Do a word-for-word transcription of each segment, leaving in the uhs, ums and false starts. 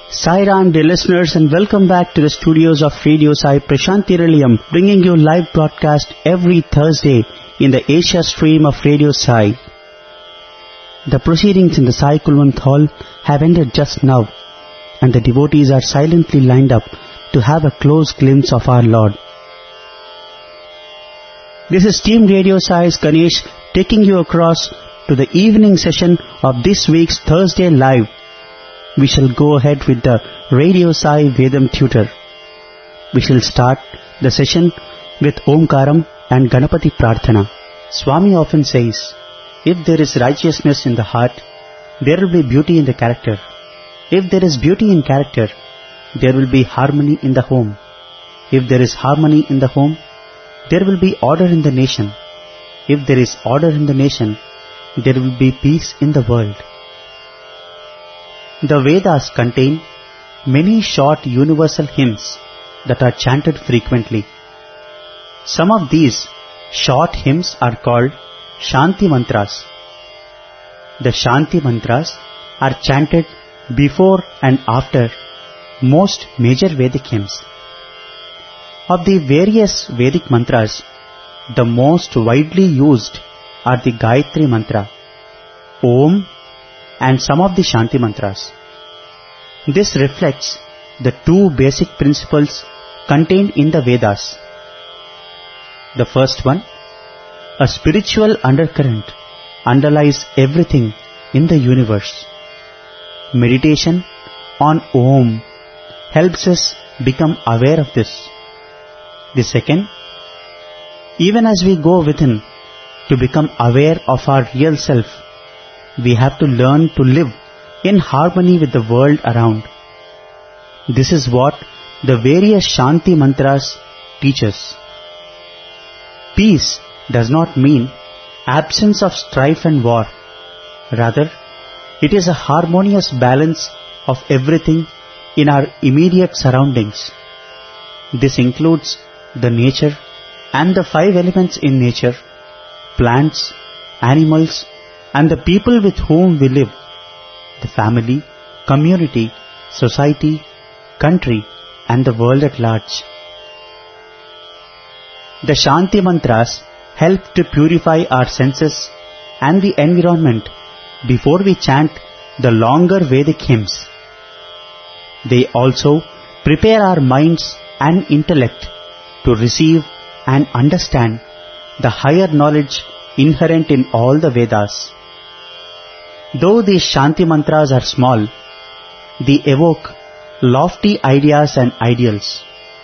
Sai Ram, dear listeners, and welcome back to the studios of Radio Sai Prashanthi Nilayam, bringing you live broadcast every Thursday in the Asia stream of Radio Sai. The proceedings in the Sai Kulwant Hall have ended just now, and the devotees are silently lined up to have a close glimpse of our Lord. This is Team Radio Sai's Ganesh taking you across to the evening session of this week's Thursday Live. We shall go ahead with the Radio Sai Vedam Tutor. We shall start the session with Omkaram and Ganapati Prarthana. Swami often says, if there is righteousness in the heart, there will be beauty in the character. If there is beauty in character, there will be harmony in the home. If there is harmony in the home, there will be order in the nation. If there is order in the nation, there will be peace in the world. The Vedas contain many short universal hymns that are chanted frequently. Some of these short hymns are called Shanti Mantras. The Shanti Mantras are chanted before and after most major Vedic hymns. Of the various Vedic mantras, the most widely used are the Gayatri Mantra, Om, and some of the Shanti Mantras. This reflects the two basic principles contained in the Vedas. The first one, a spiritual undercurrent underlies everything in the universe. Meditation on Om helps us become aware of this. The second, even as we go within to become aware of our real self, we have to learn to live in harmony with the world around. This is what the various Shanti Mantras teach us. Peace does not mean absence of strife and war. Rather, it is a harmonious balance of everything in our immediate surroundings. This includes the nature and the five elements in nature, plants, animals, and the people with whom we live, the family, community, society, country, and the world at large. The Shanti Mantras help to purify our senses and the environment before we chant the longer Vedic hymns. They also prepare our minds and intellect to receive and understand the higher knowledge inherent in all the Vedas. Though these Shanti Mantras are small, they evoke lofty ideas and ideals.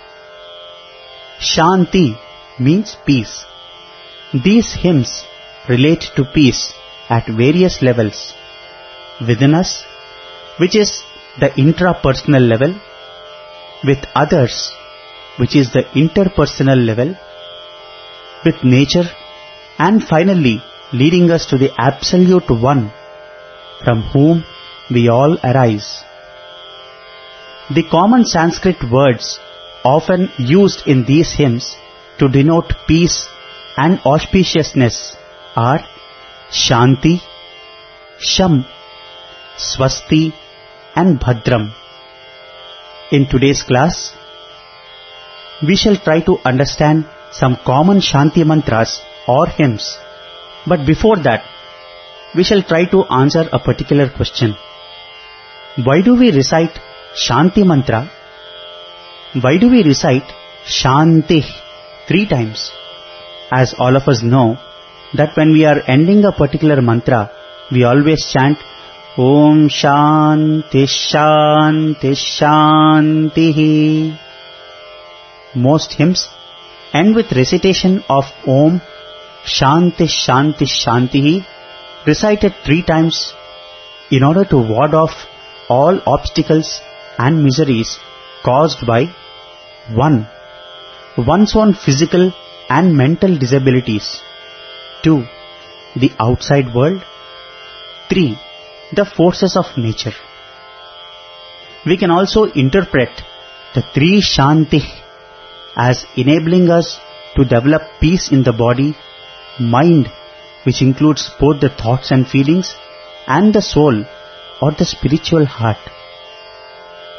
Shanti means peace. These hymns relate to peace at various levels. Within us, which is the intrapersonal level, with others, which is the interpersonal level, with nature, and finally leading us to the Absolute One, from whom we all arise. The common Sanskrit words often used in these hymns to denote peace and auspiciousness are Shanti, Sham, Swasti, and Bhadram. In today's class, we shall try to understand some common Shanti Mantras or hymns. But before that, we shall try to answer a particular question. Why do we recite Shanti Mantra? Why do we recite Shanti three times? As all of us know, that when we are ending a particular mantra, we always chant Om Shanti Shanti Shanti. Most hymns end with recitation of Om Shanti Shanti Shanti, recited three times in order to ward off all obstacles and miseries caused by one. One's own physical and mental disabilities. two. The outside world. three. The forces of nature. We can also interpret the three Shanti as enabling us to develop peace in the body, mind, which includes both the thoughts and feelings, and the soul or the spiritual heart.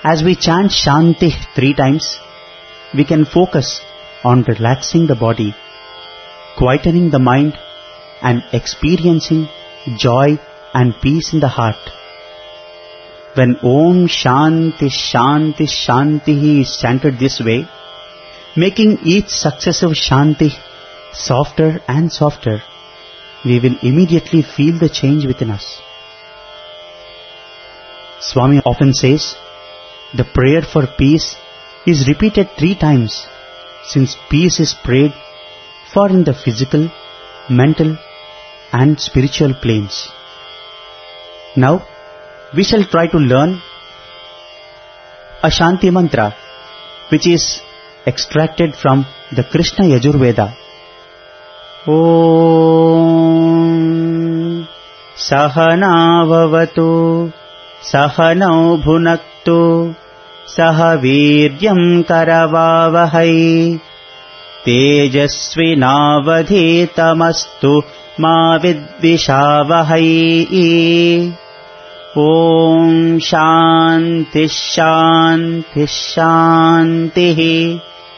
As we chant Shanti three times, we can focus on relaxing the body, quietening the mind, and experiencing joy and peace in the heart. When Om Shanti Shanti Shanti is chanted this way, making each successive Shanti softer and softer, we will immediately feel the change within us. Swami often says, the prayer for peace is repeated three times, since peace is prayed for in the physical, mental and spiritual planes. Now, we shall try to learn a Shanti mantra, which is extracted from the Krishna Yajurveda. Om Sahana Vavatu Sahanau Bhunaktu Saha Viryam Karavavahai Tejasvinavadhetamastu Ma Vidvishavahai. Om Shanti Shanti Shanti.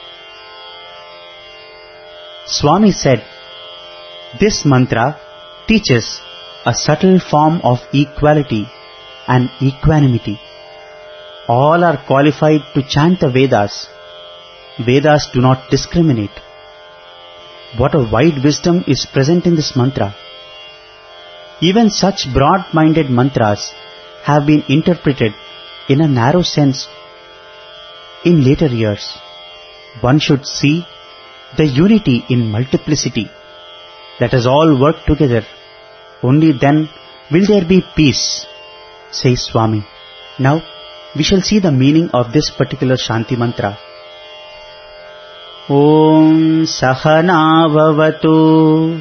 Swami said, this mantra teaches a subtle form of equality and equanimity. All are qualified to chant the Vedas. Vedas do not discriminate. What a wide wisdom is present in this mantra. Even such broad-minded mantras have been interpreted in a narrow sense in later years. One should see the unity in multiplicity. Let us all work together. Only then will there be peace, says Swami. Now, we shall see the meaning of this particular Shanti mantra. Om Sahana Vavatu.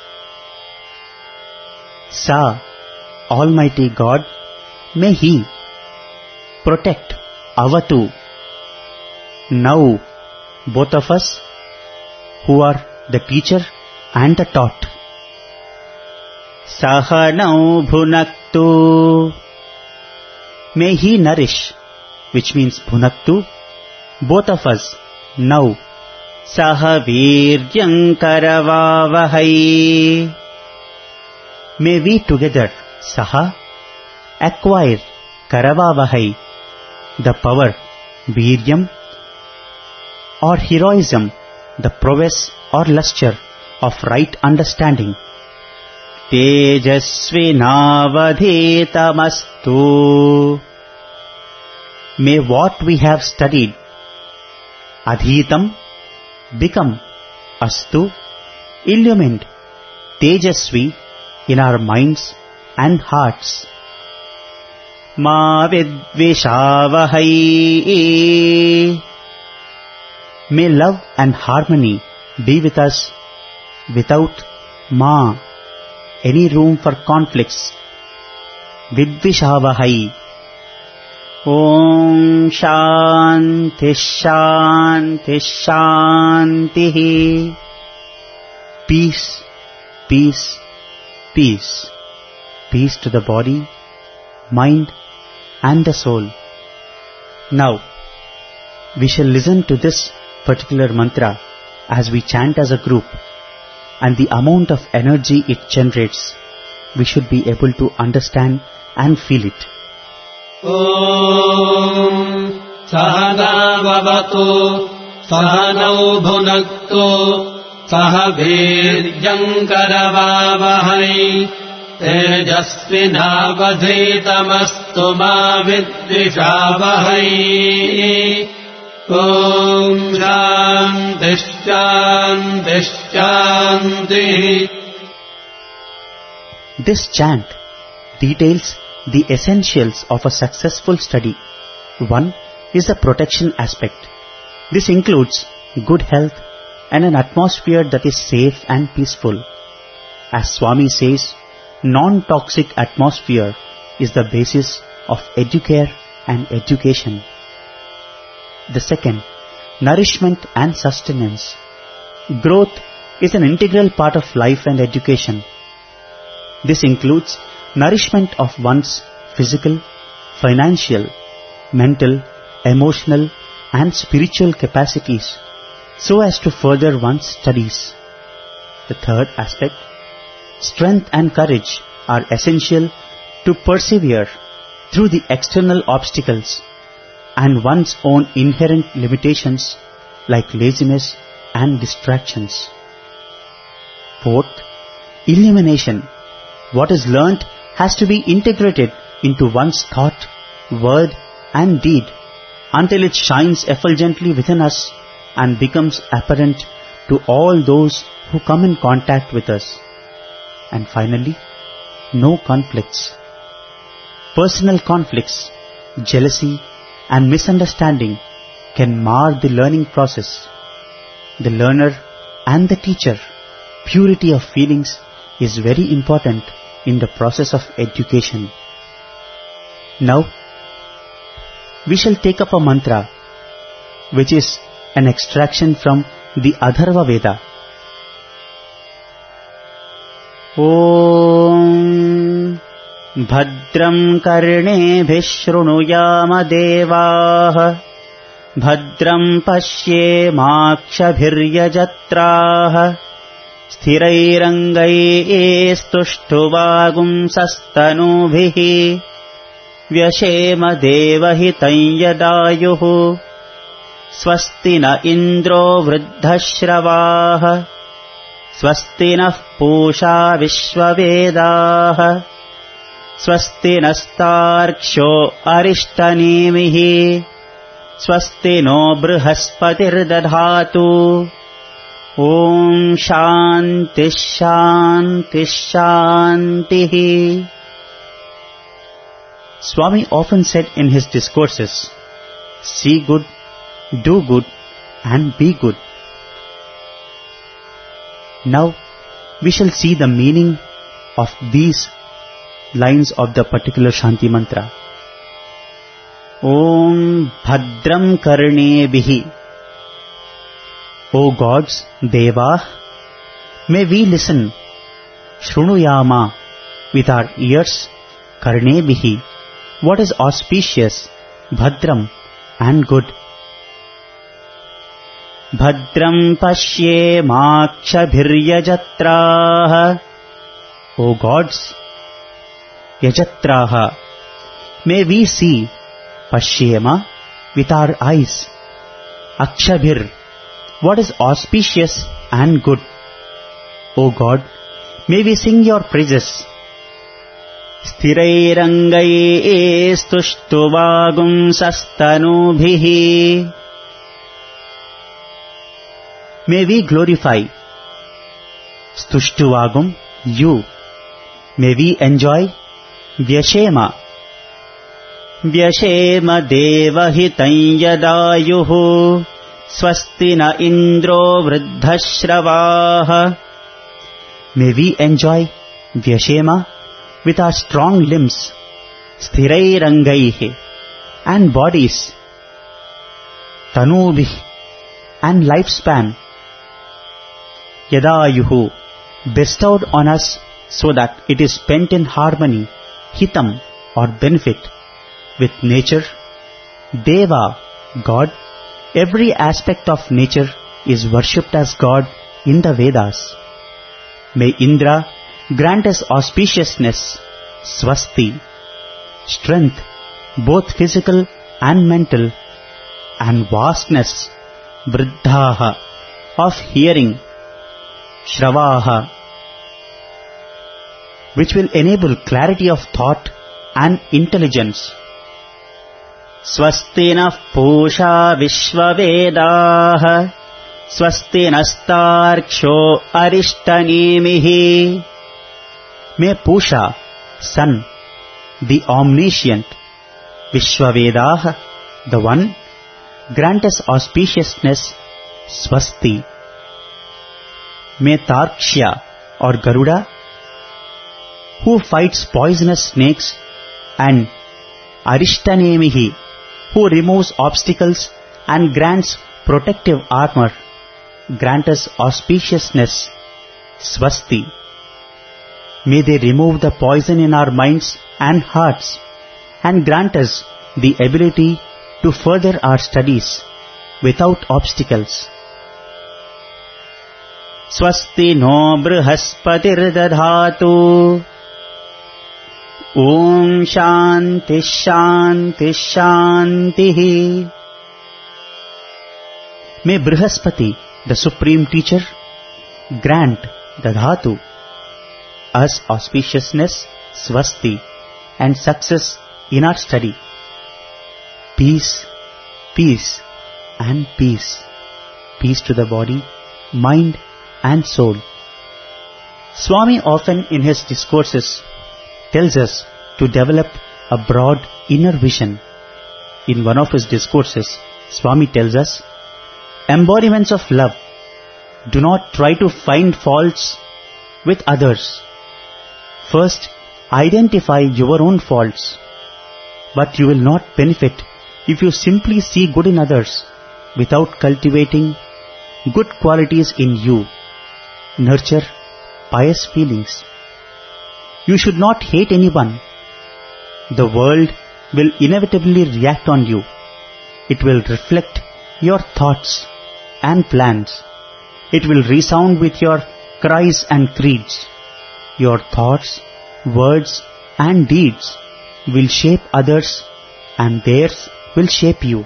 Sa, Almighty God, may He protect Avatu. Now, both of us, who are the teacher and the taught. Sahanau Bhunaktu. May He nourish, which means Bhunaktu, both of us now. Saha Viryam Karavavahai. May we together, Saha, acquire Karavavahai, the power, Viryam, or heroism, the prowess or lustre of right understanding. Tejasvinavadhetamastu. May what we have studied, adhitam, become, astu, illumined, tejasvi, in our minds and hearts. Ma vidvishavahai. May love and harmony be with us without ma, any room for conflicts. Vidvishavahai. Om Shanti Shanti Shanti. Peace, peace, peace. Peace to the body, mind and the soul. Now, we shall listen to this particular mantra as we chant as a group, and the amount of energy it generates, we should be able to understand and feel it. Om Sahana Vavatu Sahanau Bhunaktu Saha Viryam Karavavahai Tejasvinavadhetamastu Ma Vidvishavahai. Om Shanti Shanti Shanti. This chant details the essentials of a successful study. One is the protection aspect. This includes good health and an atmosphere that is safe and peaceful. As Swami says, non-toxic atmosphere is the basis of educare and education. The second, nourishment and sustenance. Growth is an integral part of life and education. This includes nourishment of one's physical, financial, mental emotional and spiritual capacities so as to further one's studies. The third aspect, strength and courage are essential to persevere through the external obstacles and one's own inherent limitations like laziness and distractions. Fourth, illumination. What is learnt has to be integrated into one's thought, word and deed until it shines effulgently within us and becomes apparent to all those who come in contact with us. And finally, no conflicts. Personal conflicts, jealousy and misunderstanding can mar the learning process. The learner and the teacher, purity of feelings is very important in the process of education. Now, we shall take up a mantra which is an extraction from the Atharva Veda. Om Bhadram Karnebhih Shrunuyama Devaah Bhadram Pashyemakshabhiryajatraah Sthirairangaistushtvagum sastanubhihi Vyashema devahitam yadayuhu Swasti na indro vruddhashravah Swasti nah pusha vishwavedah Swasti nastarksho arishtanemihi Swasti no brihaspati'r dadhatu Om Shanti Shanti Shanti. Swami often said in his discourses, see good, do good and be good. Now we shall see the meaning of these lines of the particular Shanti mantra. Om Bhadram Karnebhih. O gods, Devah, may we listen, Shrunuyama, with our ears, Karnebhih, what is auspicious, Bhadram, and good. Bhadram Pashyemakshabhiryajatraah. O gods, Yajatraah, may we see, Pashyema, with our eyes, Akshabhir, what is auspicious and good. O God, may we sing your praises. Sthirairangaistushtvagum sastanubhihi. May we glorify Stushtvagum, you. May we enjoy Vyashema. Vyashema devahitam yadayuhu. Swasti na indro vruddhashravah. May we enjoy Vyashema with our strong limbs, Sthirairangaihi, and bodies, Tanubhi, and lifespan, Yadayuhu, bestowed on us so that it is spent in harmony, Hitam, or benefit, with nature, Deva, God. Every aspect of nature is worshipped as God in the Vedas. May Indra grant us auspiciousness, Swasti, strength, both physical and mental, and vastness, Vriddhaha, of hearing, Shravaha, which will enable clarity of thought and intelligence. Swasti nah pusha vishwavedah Swasti nastarksho arishtanemihi. May Pusha, sun, the omniscient, Vishwavedah, the one, grant us auspiciousness, Swasti. May Tarkshya or Garuda, who fights poisonous snakes, and Arishtanemihi, who removes obstacles and grants protective armor, grant us auspiciousness, Swasti. May they remove the poison in our minds and hearts and grant us the ability to further our studies without obstacles. Swasti no Brihaspati Dadhatu. Om Shanti Shanti Shanti. May Brihaspati, the Supreme Teacher, grant Dadhatu us auspiciousness, swasti, and success in our study. Peace, peace, and peace. Peace to the body, mind, and soul. Swami often in his discourses tells us to develop a broad inner vision. In one of his discourses, Swami tells us, embodiments of love, do not try to find faults with others. First, identify your own faults. But you will not benefit if you simply see good in others without cultivating good qualities in you. Nurture pious feelings. You should not hate anyone. The world will inevitably react on you. It will reflect your thoughts and plans. It will resound with your cries and creeds. Your thoughts, words, and deeds will shape others, and theirs will shape you.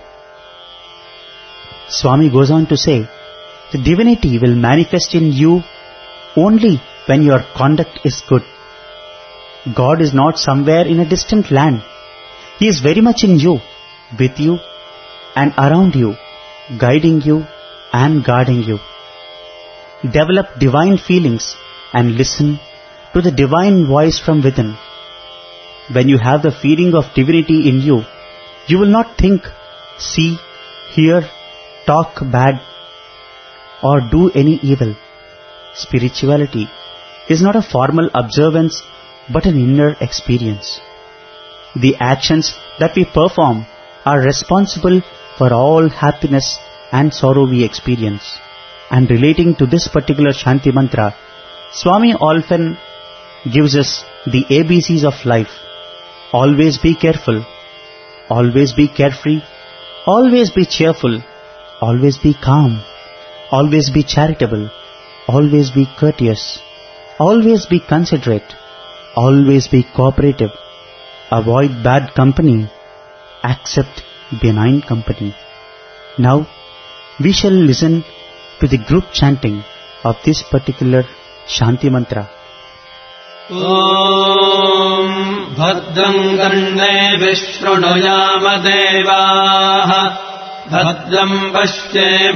Swami goes on to say, the divinity will manifest in you only when your conduct is good. God is not somewhere in a distant land. He is very much in you, with you, and around you, guiding you and guarding you. Develop divine feelings and listen to the divine voice from within. When you have the feeling of divinity in you, you will not think, see, hear, talk bad, or do any evil. Spirituality is not a formal observance but an inner experience. The actions that we perform are responsible for all happiness and sorrow we experience. And relating to this particular Shanti Mantra, Swami often gives us the A B Cs of life. Always be careful, always be carefree, always be cheerful, always be calm, always be charitable, always be courteous, always be considerate, always be cooperative, avoid bad company, accept benign company. Now, we shall listen to the group chanting of this particular Shanti Mantra. Om Bhadram Karne Vishrunuyama Devaha Bhadram Pashye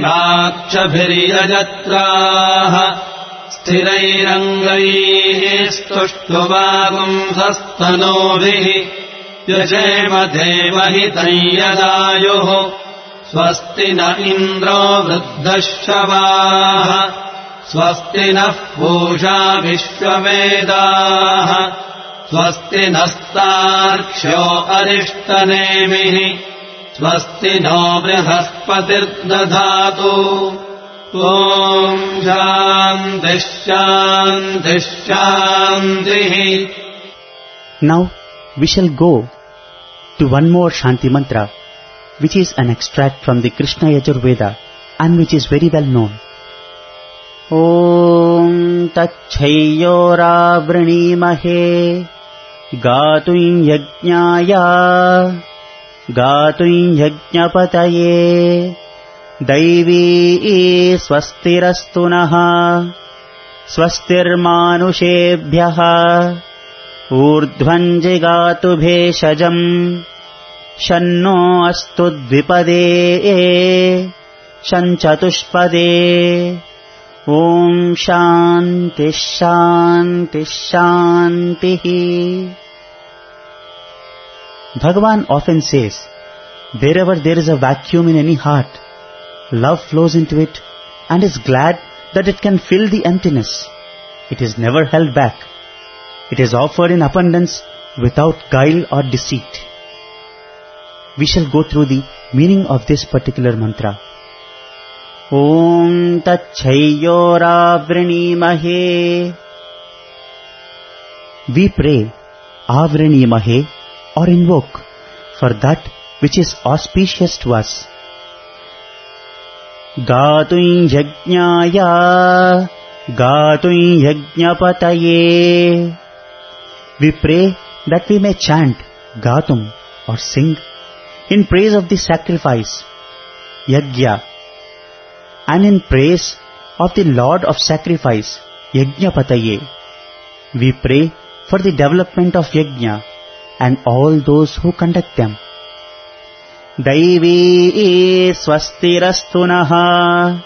Bhakshabhiryajatraha Sthirairangaihi Stushtvagum Sastanobhihi Yajema Devahitanyadayuhu Swasti na Indro Vruddhashavaha Swasti na Pūžā Vishvavedaha Swasti nastarkshyo Arishtanemihi Swasti no Brihaspatir Dadhatu. Om Shanti Shanti Shanti. Now we shall go to one more Shanti Mantra, which is an extract from the Krishna Yajurveda and which is very well known. Om Tachayora Vranimahe Gatun Yajnaya Gatun Yajnapataye Daivi Swastirastunaha Swastirmanushebhyaha Urdhvanjigatu Bheshajam Shanno Astu Dvipade Shanchatushpade. Om Shanti Shanti Shanti. Bhagavan often says, wherever there is a vacuum in any heart, love flows into it and is glad that it can fill the emptiness. It is never held back. It is offered in abundance without guile or deceit. We shall go through the meaning of this particular mantra. Om Tachayora Vranimahe. We pray Avranimahe or invoke for that which is auspicious to us. Gatun yajñāya, gatun yajñapataye. We pray that we may chant gatum or sing in praise of the sacrifice, yajña, and in praise of the Lord of sacrifice, Yajñapataye. We pray for the development of yajña and all those who conduct them. Daivi swastirastu naha.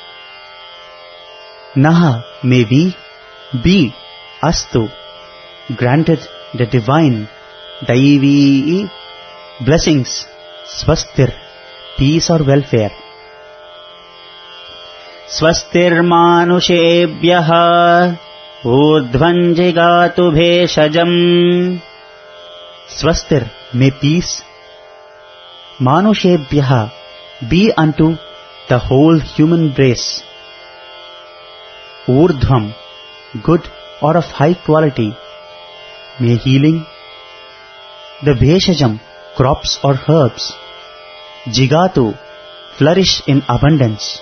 Naha, may we, be, astu, granted the divine, Daivi, blessings, swastir, peace or welfare. Swastirmanushebyah urdhvan jigatu bheshajam. Swastir, may peace, manushebhyah, be unto the whole human race. Urdhvam, good or of high quality, may healing, the bheshajam, crops or herbs, jigatu, flourish in abundance.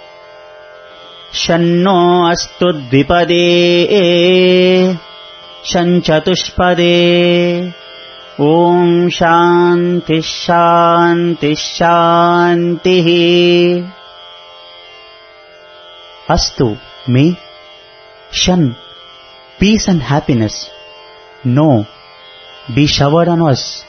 Shanno astu dvipade, shanchatushpade, Om Shanti Shanti Shanti. Astu, may, Shan, peace and happiness, no, be showered on us.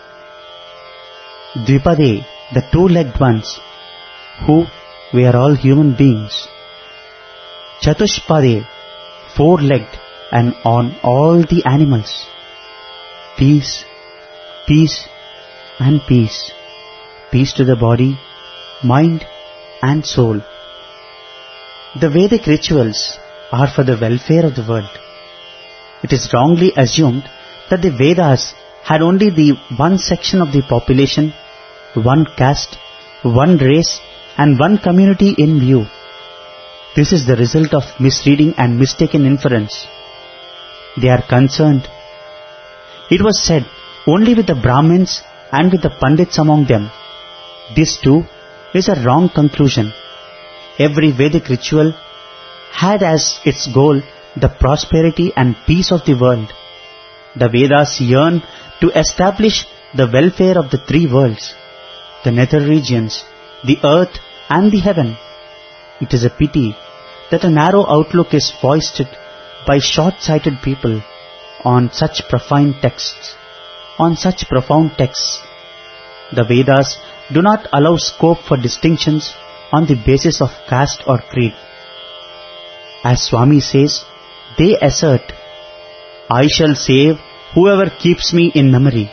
Dvipade, the two-legged ones, who we are all human beings. Chatushpade, four-legged, and on all the animals. Peace, peace and peace. Peace to the body, mind and soul. The Vedic rituals are for the welfare of the world. It is wrongly assumed that the Vedas had only the one section of the population, one caste, one race and one community in view. This is the result of misreading and mistaken inference. They are concerned, it was said, only with the Brahmins and with the Pandits among them. This too is a wrong conclusion. Every Vedic ritual had as its goal the prosperity and peace of the world. The Vedas yearn to establish the welfare of the three worlds, the nether regions, the earth and the heaven. It is a pity that a narrow outlook is foisted by short-sighted people on such profound texts. On such profound texts, the Vedas do not allow scope for distinctions on the basis of caste or creed. As Swami says, they assert, I shall save whoever keeps me in memory.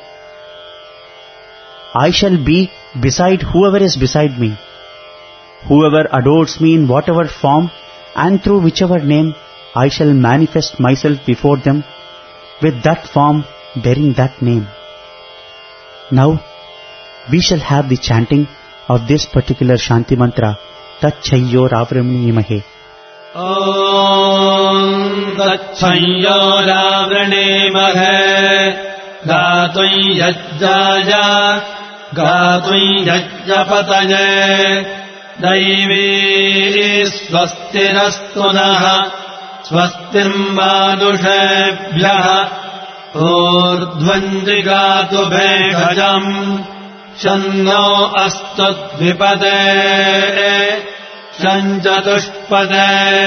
I shall be beside whoever is beside me. Whoever adores me in whatever form and through whichever name, I shall manifest myself before them with that form bearing that name. Now, we shall have the chanting of this particular Shanti Mantra, Tachayyo Ravrimahe. Om Tachayyo Ravrimahe, Gatun Yajjaya, Gatun Yajjapataye, Daivi Swastirastu Naha, Swastirmanushebyah, Urdhvan jigatu bheshajam, Shanno astu dvipade, Shanchatushpade.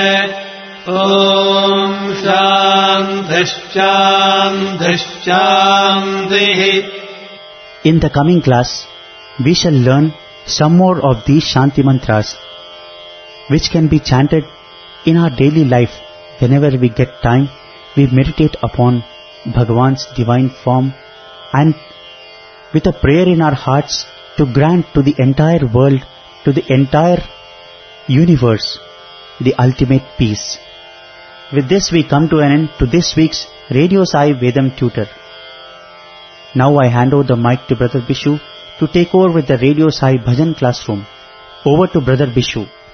Om Shanti Shanti Shanti. In the coming class, we shall learn some more of these Shanti Mantras, which can be chanted in our daily life. Whenever we get time, we meditate upon Bhagavan's divine form and with a prayer in our hearts to grant to the entire world, to the entire universe, the ultimate peace. With this we come to an end to this week's Radio Sai Vedam Tutor. Now I hand over the mic to Brother Bishu to take over with the Radio Sai Bhajan classroom. Over to Brother Bishu.